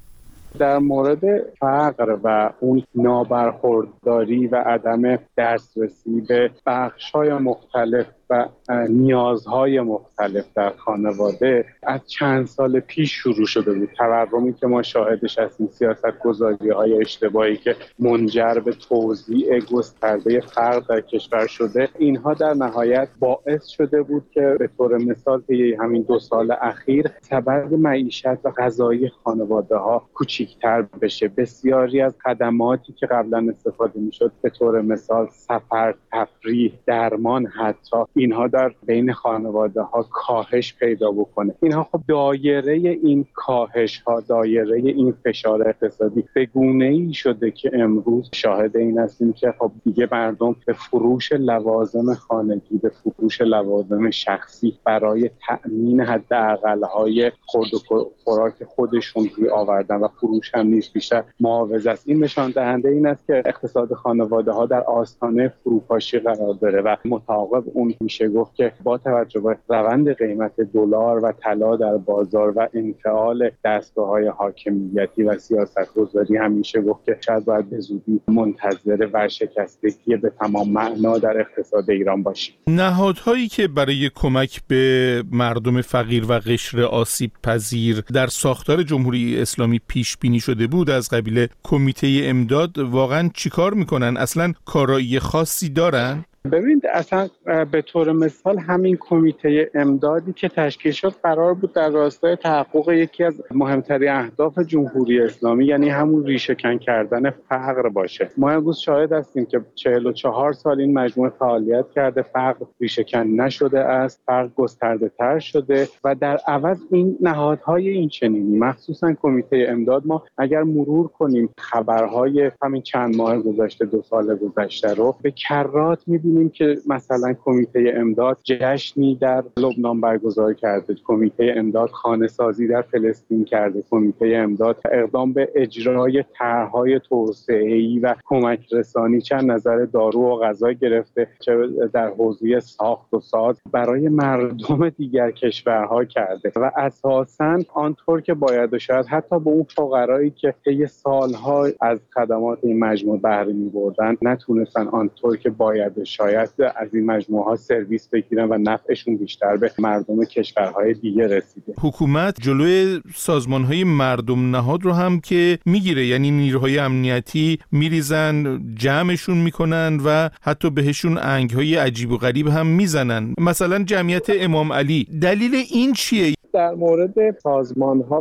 در مورد فقر و اون نابرخورداری و عدم دسترسی به بخش‌های مختلف و نیازهای مختلف در خانواده از چند سال پیش شروع شده بود. تورمی که ما شاهدش هستیم، سیاست‌گذاری‌های اشتباهی که منجر به توزیع گسترده فقر در کشور شده، اینها در نهایت باعث شده بود که به طور مثال طی همین دو سال اخیر سبد معیشت و غذایی خانواده‌ها کوچکتر بشه. بسیاری از خدماتی که قبلا استفاده می‌شد، به طور مثال سفر، تفریح، درمان، حتی اینها در بین خانواده ها کاهش پیدا بکنه. اینها خب دایره این کاهش ها، دایره این فشار اقتصادی به گونه‌ای شده که امروز شاهد این هستیم که خب دیگه مردم به فروش لوازم خانگی، به فروش لوازم شخصی برای تأمین حداقل‌های خورد و خوراک خودشون روی آوردن و فروش هم نیست، بیشتر معاوضه است. این نشان دهنده این است که اقتصاد خانواده ها در آستانه فروپاشی قرار داره و متعاقب اون میشه گفت که با توجه به روند قیمت دلار و طلا در بازار و انفعال دستگاه‌های حاکمیتی و سیاست‌گذاری هم میشه گفت که شاید باید به زودی منتظر ورشکستگی به تمام معنا در اقتصاد ایران باشیم. نهادهایی که برای کمک به مردم فقیر و قشر آسیب پذیر در ساختار جمهوری اسلامی پیش بینی شده بود از قبیل کمیته امداد واقعا چیکار میکنن؟ اصلا کارایی خاصی دارن؟ ببینید اصلا به طور مثال همین کمیته امدادی که تشکیل شد قرار بود در راستای تحقق یکی از مهمترین اهداف جمهوری اسلامی، یعنی همون ریشه‌کن کردن فقر باشه. ما امروز شاهد هستیم که چهل و چهار سال این مجموعه فعالیت کرده، فقر ریشه‌کن نشده است، فقر گسترده تر شده و در عوض این نهادهای این چنینی مخصوصا کمیته امداد، ما اگر مرور کنیم خبرهای همین چند ماه گذشته، دو سال گذشته رو به کرات می‌بینیم که مثلا کمیته امداد جشنی در لبنان برگزار کرده، کمیته امداد خانه سازی در فلسطین کرده، کمیته امداد اقدام به اجرای طرح‌های توسعه‌ای و کمک رسانی چند نظر دارو و غذا گرفته، چه در حوزه ساخت و ساز برای مردم دیگر کشورها کرده و اساساً آنطور که باید و شاید حتی به اون فقرایی که طی سال‌ها از خدمات این مجموعه بهره می‌بردن نتونستن آنطور که باید و شاید از این مجموعه ها سرویس بگیرن و نفعشون بیشتر به مردم کشورهای دیگه رسیده. حکومت جلوی سازمان‌های مردم نهاد رو هم که میگیره، یعنی نیروهای امنیتی میریزن، جمعشون میکنن و حتی بهشون انگ‌های عجیب و غریب هم میزنن. مثلا جمعیت امام علی، دلیل این چیه؟ در مورد سازمان‌ها و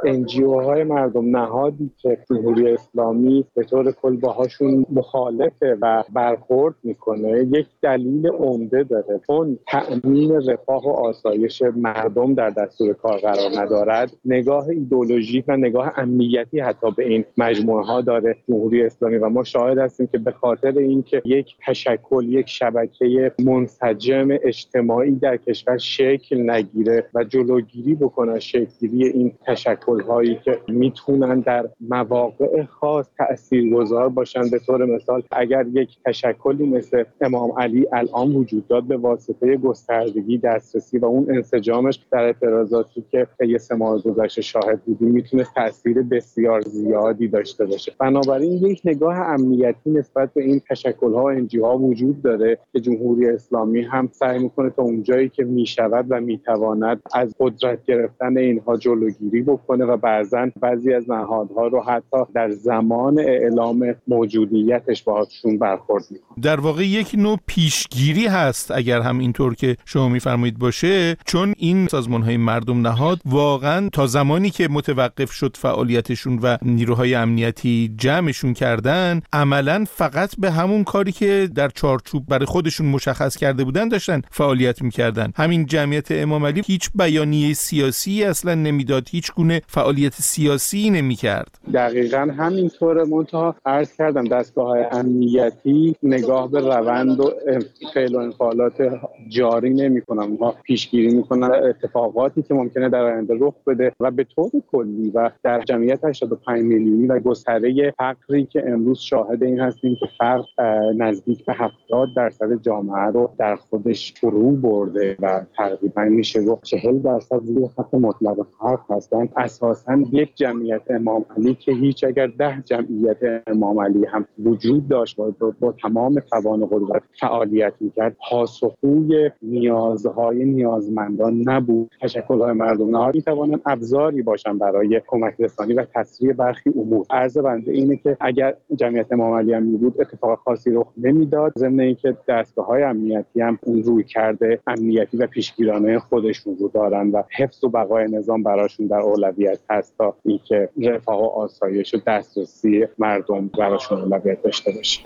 ان جی او های مردم نهادی که جمهوری اسلامی به طور کل باهاشون مخالفه و برخورد میکنه یک دلیل عمده داره. اون تأمین رفاه و آسایش مردم در دستور کار قرار ندارد. نگاه ایدئولوژیک و نگاه امنیتی حتی به این مجموعه ها داره جمهوری اسلامی و ما شاهد هستیم که به خاطر اینکه یک تشکل، یک شبکه منسجم اجتماعی در کشور شکل نگیره و جلوگیری بکنه شکلگیری این تشکل هایی که میتونن در مواقع خاص تاثیرگذار باشن. به طور مثال اگر یک تشکلی مثل امام علی الان وجود داد به واسطه گستردگی دسترسی و اون انسجامش در اعتراضاتی که طی سه ماه گذشته شاهد بودیم میتونه تاثیر بسیار زیادی داشته باشه. بنابراین یک نگاه امنیتی نسبت به این تشکل‌ها و انجیوها وجود داره که جمهوری اسلامی هم سعی میکنه تا اونجایی که میشود و میتواند از قدرت گرفتن اینها جلوگیری بکنه و بعضا بعضی از نهادها رو حتی در زمان اعلام موجودیتش باهاشون برخورد میکنه. در واقع یک نوع پیشگیری هست اگر هم اینطور که شما میفرمایید باشه، چون این سازمان‌های مردم نهاد واقعا تا زمانی که متوقف شد فعالیتشون و نیروهای امنیتی جمعشون کردن، عملاً فقط به همون کاری که در چارچوب برای خودشون مشخص کرده بودن داشتن فعالیت میکردن. همین جمعیت امام علی هیچ بیانیه سیاسی اصلا نمیداد، هیچ گونه فعالیت سیاسی نمیکرد. دقیقاً همینطوره. منتها عرض کردم دستگاه‌های امنیتی نگاه به روند و فعل و انفعالات جاری نمی‌کنن، ما پیشگیری می‌کنن اتفاقاتی که ممکنه در آینده رخ بده و به طور کلی و در جمعیت هشتاد و پنج میلیونی و گستره فقری که امروز شاهد این هستیم که فقر نزدیک به هفتاد درصد جامعه رو در خودش فرو برده و تقریبا میشه گفت چهل درصد زیر خط مطلق فقر هستن. اساساً یک جمعیت امام علی که هیچ اگر ده جمعیت امام علی هم وجود داشت و با, با تمام توان و قدرت فعالیت میکرد، پاسخگوی نیازهای نیازمندان نبود. تشکل‌های مردم نهاد میتوانند ابزاری باشن برای کمک رسانی و تسریع برخی امور. عرض بنده اینه که اگر جمعیت امام علی هم بود اتفاق خاصی رخ نمیداد، ضمن اینکه دستگاه‌های امنیتی هم اون روی کرده امنیتی و پیشگیرانه خودشون رو دارن و حفظ و بقای نظام براشون در اولویت هست تا اینکه رفاه و آسایش و دسترسی مردم براشون اولویت داشته باشه.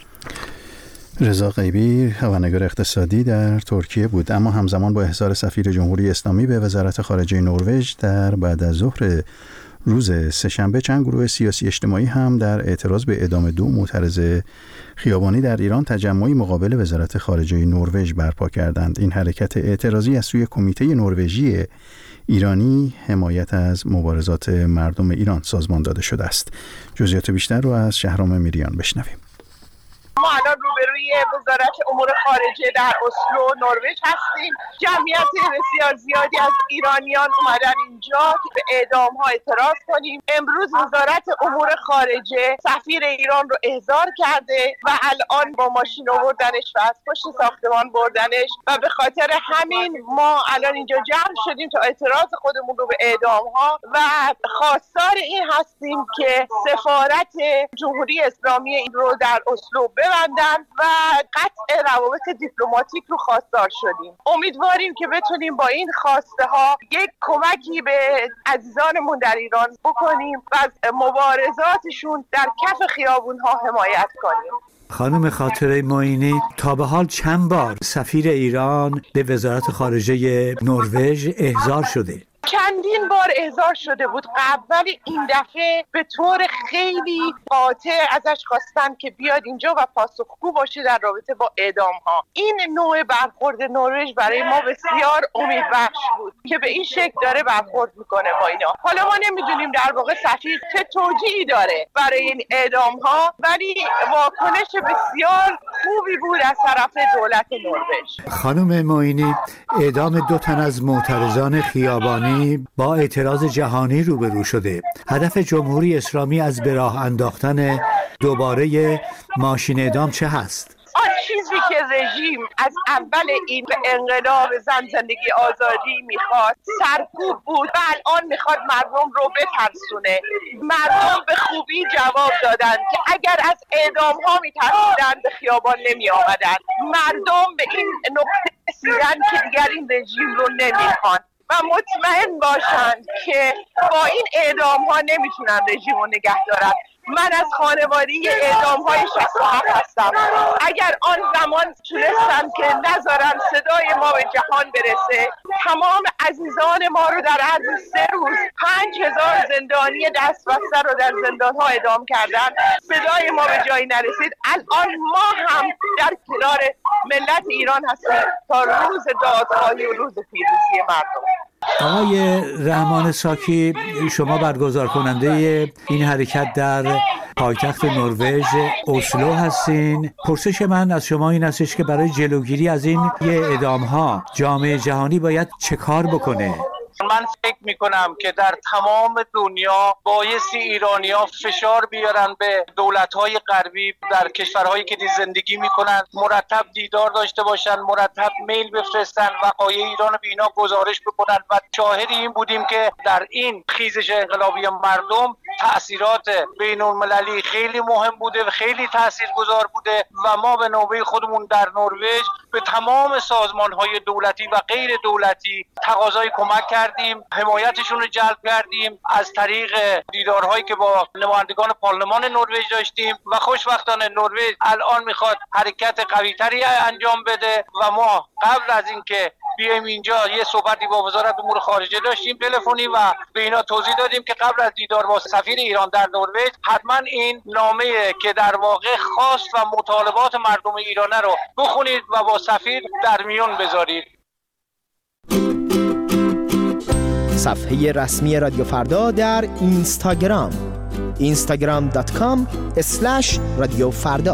رضا غیبی خبرنگار اقتصادی در ترکیه بود. اما همزمان با احضار سفیر جمهوری اسلامی به وزارت خارجه نروژ در بعد از ظهر روز سه‌شنبه، چند گروه سیاسی اجتماعی هم در اعتراض به اعدام دو معترض خیابانی در ایران تجمعی مقابل وزارت خارجه نروژ برپا کردند. این حرکت اعتراضی از سوی کمیته نروژی ایرانی حمایت از مبارزات مردم ایران سازمان داده شده است. جزئیات بیشتر رو از شهرام میریان بشنویم. ما الان روبروی وزارت امور خارجه در اسلو نروژ هستیم. جمعیت بسیار زیادی از ایرانیان اومدن اینجا که به اعدام ها اعتراض کنیم. امروز وزارت امور خارجه سفیر ایران رو احضار کرده و الان با ماشین آوردنش و از پشت ساختمان بردنش و به خاطر همین ما الان اینجا جمع شدیم تا اعتراض خودمون رو به اعدام ها و خواستار این هستیم که سفارت جمهوری اسلامی این رو در اسلو ببندن و قطع روابط دیپلماتیک رو خواستار شدیم. امیدواریم که بتونیم با این خواسته ها یک کمکی به عزیزانمون در ایران بکنیم و از مبارزاتشون در کف خیابون ها حمایت کنیم. خانم خاطره معینی، تا به حال چند بار سفیر ایران به وزارت خارجه نروژ احضار شده؟ چندین بار احضار شده بود قبل، ولی این دفعه به طور خیلی قاطع ازش خواستن که بیاد اینجا و پاسخگو باشه در رابطه با اعدام ها. این نوع برخورد نروژ برای ما بسیار امیدبخش بود که به این شکل داره برخورد میکنه با اینا. حالا ما نمیدونیم در واقع سفیر چه توجیهی داره برای این اعدام ها، ولی واکنش بسیار خوبی بود از طرف دولت نروژ. خانم معینی، اعدام دو تن از معترضان خیابانی با اعتراض جهانی روبرو شده. هدف جمهوری اسلامی از به راه انداختن دوباره ماشین اعدام چه هست؟ آن چیزی که رژیم از اول این انقلاب زن زندگی آزادی میخواد سرکوب بود و الان میخواد مردم رو بترسونه. مردم به خوبی جواب دادن که اگر از اعدام ها میترسیدن به خیابان نمی آمدن. مردم به این نقطه رسیدن که دیگر این رژیم رو نمیخوان و مطمئن باشند که با این اعدام ها نمیتونن رژیم رو نگه دارن. من از خانواده اعدام های شصت و هفت هستم. اگر آن زمان تونستم که نذارن صدای ما به جهان برسه، تمام عزیزان ما رو در عرض سه روز پنج هزار زندانی دست بسته رو در زندان ها اعدام کردن، صدای ما به جایی نرسید. الان ما هم در کنار ملت ایران هستیم تا روز دادخواهی و روز پیروزی مردم. آقای رحمان ساکی، شما برگزار کننده این حرکت در پایتخت نروژ اسلو هستین. پرسش من از شما این هستش که برای جلوگیری از این اعدام ها جامعه جهانی باید چه کار بکنه؟ من فکر میکنم که در تمام دنیا بایستی ایرانی‌ها فشار بیارن به دولت‌های غربی در کشورهایی که زندگی میکنن، مرتب دیدار داشته باشن، مرتب میل بفرستن، وقایع ایران رو به اینا گزارش بکنن. و شاهد این بودیم که در این خیزش انقلابی مردم تأثیرات بین‌المللی خیلی مهم بوده و خیلی تاثیرگذار بوده و ما به نوبه خودمون در نروژ به تمام سازمان‌های دولتی و غیر دولتی تقاضای کمک کردیم، حمایتشون رو جلب کردیم از طریق دیدارهایی که با نمایندگان پارلمان نروژ داشتیم و خوشبختانه نروژ الان میخواد حرکت قوی‌تری انجام بده و ما قبل از اینکه بیایم اینجا یه صحبتی با وزارت امور خارجه داشتیم تلفنی و به اینا توضیح دادیم که قبل از دیدار با سفیر ایران در نروژ حتما این نامه که در واقع خواست و مطالبات مردم ایرانه رو بخونید و با سفیر در میون بذارید. صفحه رسمی رادیو فردا در اینستاگرام اینستاگرام دات کام اسلش رادیو فردا.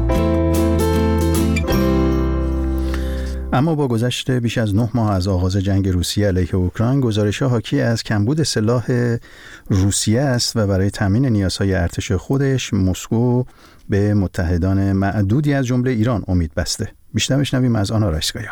اما با گذشت بیش از نه ماه از آغاز جنگ روسیه علیه اوکراین، گزارش‌ها حاکی از کمبود سلاح روسیه است و برای تامین نیازهای ارتش خودش مسکو به متحدان معدودی از جمله ایران امید بسته. بیشتر بشنویم از آنا رایسکایا.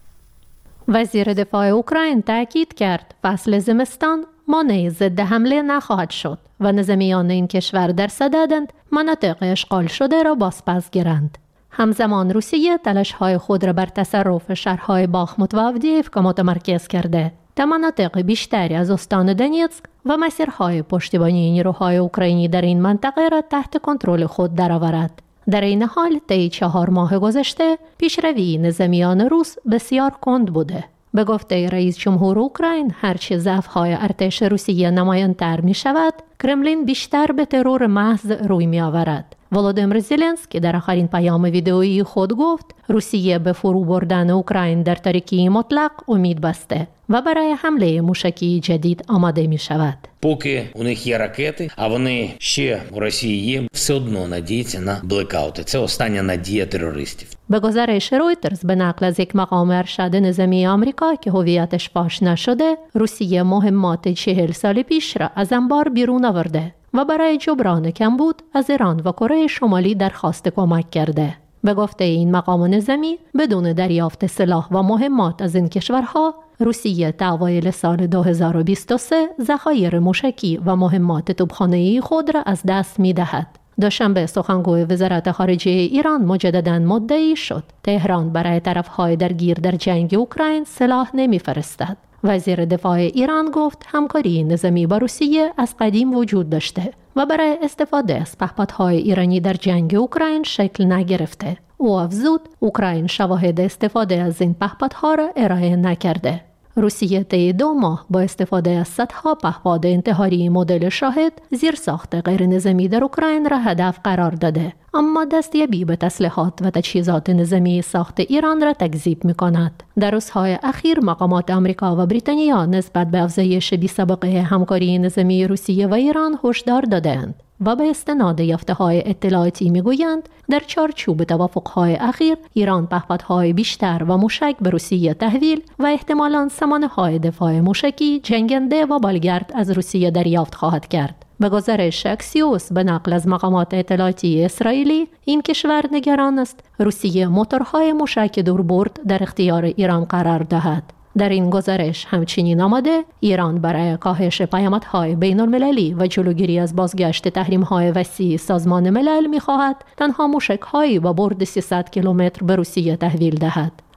وزیر دفاع اوکراین تاکید کرد فصل زمستان مانع ضد حمله نخواهد شد و نظامیان این کشور در صددند مناطق اشغال شده را بازپس گیرند. همزمان روسیه تلاش‌های خود را بر تصرف شهرهای باخموت و آودییوکا متمرکز کرده تا مناطق بیشتری از استان دونیتسک و مسیرهای پشتیبانی نیروهای اوکراینی در این منطقه را تحت کنترل خود درآورد. در این حال طی چهار ماه گذشته پیشروی نظامیان روس بسیار کند بوده. به گفته رئیس جمهور اوکراین، هرچه ضعف‌های ارتش روسیه نمایان‌تر می‌شود، کرملین بیشتر به ترور محض روی می‌آورد. ولودیمیر زلنسکی در آخرین پیام ویدئویی خود گفت روسیه به فرو بردن اوکراین در تاریکی مطلق امید بسته و برای حمله موشکی جدید آماده می شود. Поки у них є ракети, а вони ще у Росії є, все одно надіються на блекаути. Це остання надія терористів. به گزارش رویترز به نقل از یک مقام ارشد نظامی آمریکا که هویتش فاش نشده، روسیه مهمات چهل سال پیش را از انبار بیرون آورده و برای جبران کمبود از ایران و کره شمالی درخواست کمک کرده. به گفته این مقام نظامی، بدون دریافت سلاح و مهمات از این کشورها، روسیه تا اوایل سال دو هزار و بیست و سه ذخایر موشکی و مهمات توپخانه‌ای خود را از دست می‌دهد. دوشنبه سخنگوی وزارت خارجه ایران مجدداً مدعی شد تهران برای طرف‌های درگیر در جنگ اوکراین سلاح نمی‌فرستد. وزیر دفاع ایران گفت همکاری نظامی با روسیه از قدیم وجود داشته و برای استفاده از پهپادهای ایرانی در جنگ اوکراین شکل نگرفته. او افزود اوکراین شواهد استفاده از این پهپادها را ارائه نکرده. روسیه طی دو ماه با استفاده از صدها پهپاد انتحاری مدل شاهد زیرساخت غیر نظامی در اوکراین را هدف قرار داده، اما دستیابی به تسلیحات و تجهیزات نظامی ساخت ایران را تکذیب می‌کند. در روزهای اخیر مقامات آمریکا و بریتانیا نسبت به افزایش بی‌سابقه همکاری نظامی روسیه و ایران هشدار دادند و به استناد یافته‌های اطلاعاتی می‌گویند در چارچوب توافق‌های اخیر ایران پهپادهای بیشتر و موشک به روسیه تحویل و احتمالاً سامانه‌های دفاع موشکی جنگنده و بالگرد از روسیه دریافت خواهد کرد. به گزارش اکسیوس به نقل از مقامات اطلاعاتی اسرائیلی، این کشور نگران است روسیه موتورهای موشک دوربرد در اختیار ایران قرار دهد. در این گزارش همچنین آمده ایران برای کاهش پیامدهای بین المللی و جلوگیری از بازگشت تحریم‌های وسیع سازمان ملل می‌خواهد تنها موشک‌هایی با برد سیصد کیلومتر به روسیه تحویل دهد.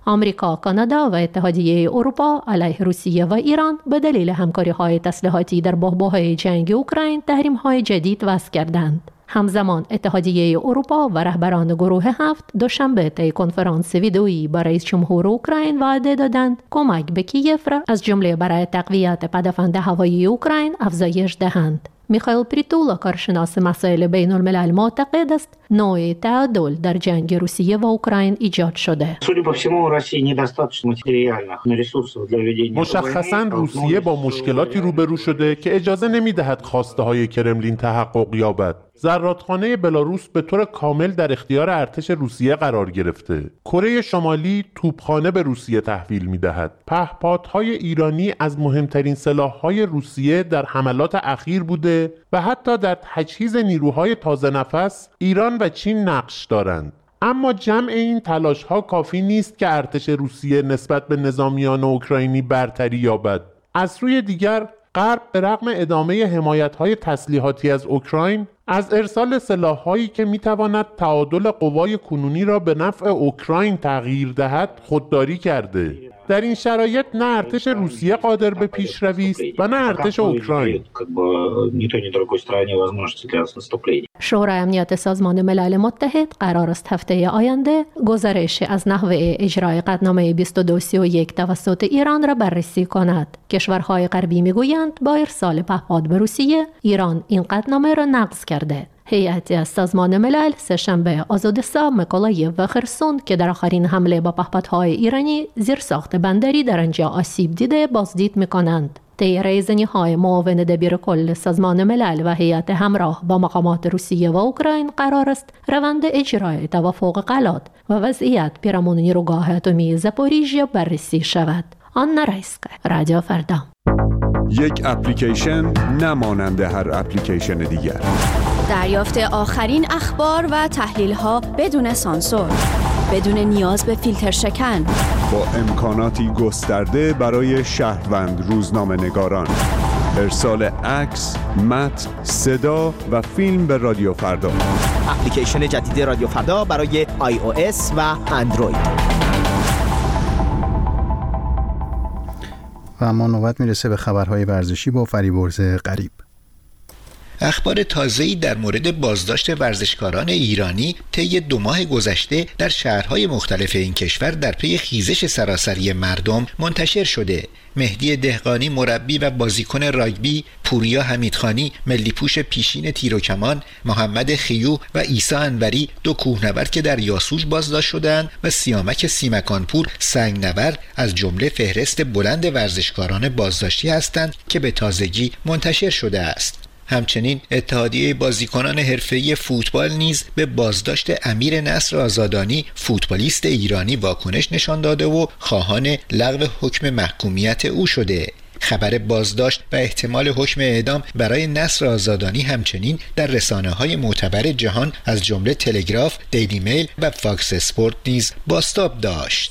آمریکا، کانادا و اتحادیه اروپا علیه روسیه و ایران به دلیل همکاری‌های تسلیحاتی در بحبوحه جنگ اوکراین تحریم‌های جدید وضع کردند. همزمان اتحادیه اروپا و رهبران گروه هفت دوشنبه طی کنفرانس ویدئویی با رئیس جمهور اوکراین وعده دادند کمک به کیف را از جمله برای تقویت پدافند هوایی اوکراین افزایش دهند. میخائیل پریتولا، کارشناس مسائل بین الملل، معتقد است نوع تعادل در جنگ روسیه و اوکراین ایجاد شده. مشخصاً روسیه با مشکلاتی روبرو شده که اجازه نمیدهد خواسته های کرملین تحقق یابد. زرادخانه بلاروس به طور کامل در اختیار ارتش روسیه قرار گرفته. کره شمالی توپخانه به روسیه تحویل میدهد. پهپادهای ایرانی از مهمترین سلاح‌های روسیه در حملات اخیر بوده و حتی در تجهیز نیروهای تازه نفس ایران و چین نقش دارند. اما جمع این تلاش‌ها کافی نیست که ارتش روسیه نسبت به نظامیان اوکراینی برتری یابد. از سوی دیگر غرب به رغم ادامه حمایت‌های تسلیحاتی از اوکراین از ارسال سلاح‌هایی که می‌تواند تعادل قوای کنونی را به نفع اوکراین تغییر دهد خودداری کرده. در این شرایط نه ارتش روسیه قادر به پیشروی است و نه ارتش اوکراین. شورای امنیت سازمان ملل متحد قرار است هفته آینده گزارش از نحوه اجرای قطعنامه بیست و دو سی و یک توسط ایران را بررسی کند. کشورهای غربی میگویند با ارسال پهپاد به روسیه ایران این قطعنامه را نقض کرده. هیئتی از سازمان ملل سه‌شنبه آزودسا، میکولاییو و خرسون که در آخرین حمله با پهپادهای ایرانی زیرساخت بندری در آنجا آسیب دیده بازدید می‌کنند. طی رایزنی‌های معاون دبیر کل سازمان ملل و هیئت همراه با مقامات روسیه و اوکراین قرار است روند اجرای توافق غلات و وضعیت پیرامون نیروگاه اتمی زاپوریژیا بررسی شود. آنا رایسکا، رادیو فردا. یک اپلیکیشن نمانند هر اپلیکیشن دیگر. دریافت آخرین اخبار و تحلیل‌ها بدون سانسور، بدون نیاز به فیلتر شکن، با امکاناتی گسترده برای شهروند روزنامه‌نگاران. ارسال عکس، متن، صدا و فیلم به رادیو فردا. اپلیکیشن جدید رادیو فردا برای آی او اس و اندروید. و اما نوبت میرسه به خبرهای ورزشی با فریبرز غریب. اخبار تازه‌ای در مورد بازداشت ورزشکاران ایرانی طی دو ماه گذشته در شهرهای مختلف این کشور در پی خیزش سراسری مردم منتشر شده. مهدی دهقانی مربی و بازیکن راگبی، پوریا حمیدخانی ملی‌پوش پیشین تیر و کمان، محمد خیو و عیسی انوری دو کوهنورد که در یاسوج بازداشت شدند و سیامک سیمکانپور سنگنورد از جمله فهرست بلند ورزشکاران بازداشتی هستند که به تازگی منتشر شده است. همچنین اتحادیه بازیکنان حرفه‌ای فوتبال نیز به بازداشت امیر نصر آزادانی فوتبالیست ایرانی واکنش نشان داده و خواهان لغو حکم محکومیت او شده. خبر بازداشت و احتمال حکم اعدام برای نصر آزادانی همچنین در رسانه‌های معتبر جهان از جمله تلگراف، دیلی میل و فاکس اسپورت نیز بازتاب داشت.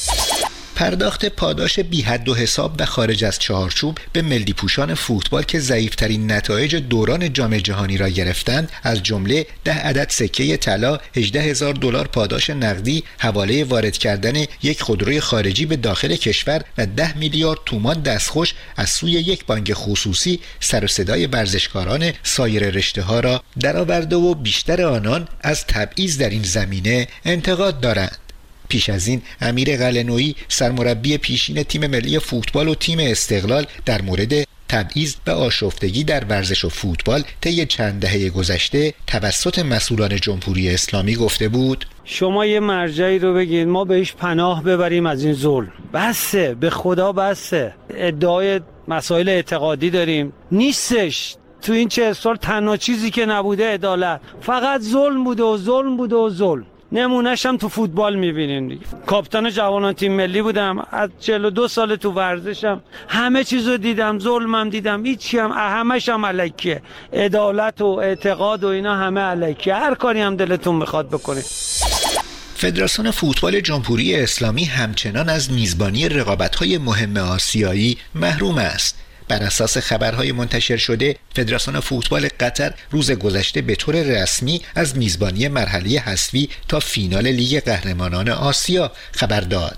پرداخت پاداش بی حد و حساب و خارج از چارچوب به ملی‌پوشان فوتبال که ضعیف‌ترین نتایج دوران جام جهانی را گرفتند، از جمله ده عدد سکه طلا، هجده هزار دلار پاداش نقدی، حواله وارد کردن یک خودروی خارجی به داخل کشور و ده میلیارد تومان دستخوش از سوی یک بانک خصوصی سر و صدای ورزشکاران سایر رشته‌ها را درآورده و بیشتر آنان از تبعیض در این زمینه انتقاد دارند. پیش از این امیر قلعه‌نویی سرمربی پیشین تیم ملی فوتبال و تیم استقلال در مورد تبعیض و آشفتگی در ورزش و فوتبال طی چند دهه گذشته توسط مسئولان جمهوری اسلامی گفته بود: شما یه مرجعی رو بگید ما بهش پناه ببریم از این ظلم. بسه، به خدا بسه. ادعای مسائل اعتقادی داریم، نیستش. تو این چه سال تنها چیزی که نبوده عدالت، فقط ظلم بوده و ظلم بوده و ظلم. نمونه‌ش هم تو فوتبال می‌بینین دیگه. کاپیتان جوانان تیم ملی بودم، از چهل و دو سال تو ورزشم، همه چیزو دیدم، ظلمم دیدم، هیچی هم همش هم الکیه. عدالت و اعتقاد و اینا همه الکیه. هر کاری هم دلتون می‌خواد بکنید. فدراسیون فوتبال جمهوری اسلامی همچنان از میزبانی رقابت‌های مهم آسیایی محروم است. بر اساس خبرهای منتشر شده، فدراسیون فوتبال قطر روز گذشته به طور رسمی از میزبانی مرحله حذفی تا فینال لیگ قهرمانان آسیا خبر داد.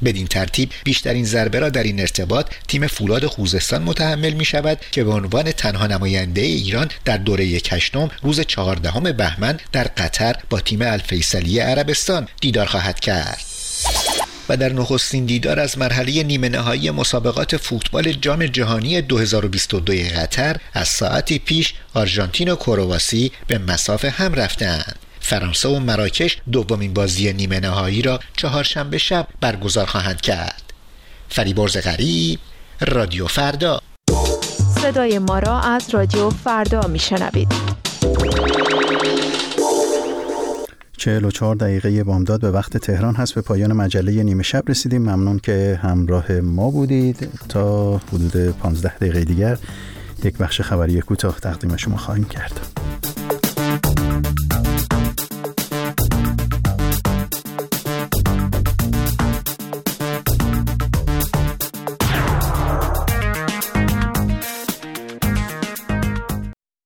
بدین ترتیب بیشترین ضربه را در این ارتباط تیم فولاد خوزستان متحمل می شود که به عنوان تنها نماینده ایران در دوره هشتم روز چهاردهم بهمن در قطر با تیم الفیصلیه عربستان دیدار خواهد کرد. و در نخستین دیدار از مرحله نیمه نهایی مسابقات فوتبال جام جهانی دو هزار و بیست و دو قطر از ساعتی پیش آرژانتین و کرواسی به مصاف هم رفتند. فرانسه و مراکش دومین بازی نیمه نهایی را چهارشنبه شب برگزار خواهند کرد. فریبرز غریب، رادیو فردا. صدای ما را از رادیو فردا میشنوید. چهل و چهار دقیقه بامداد به وقت تهران هست. به پایان مجله نیمه شب رسیدیم. ممنون که همراه ما بودید. تا حدود پانزده دقیقه دیگر یک بخش خبری کوتاه تقدیم شما خواهیم کرد.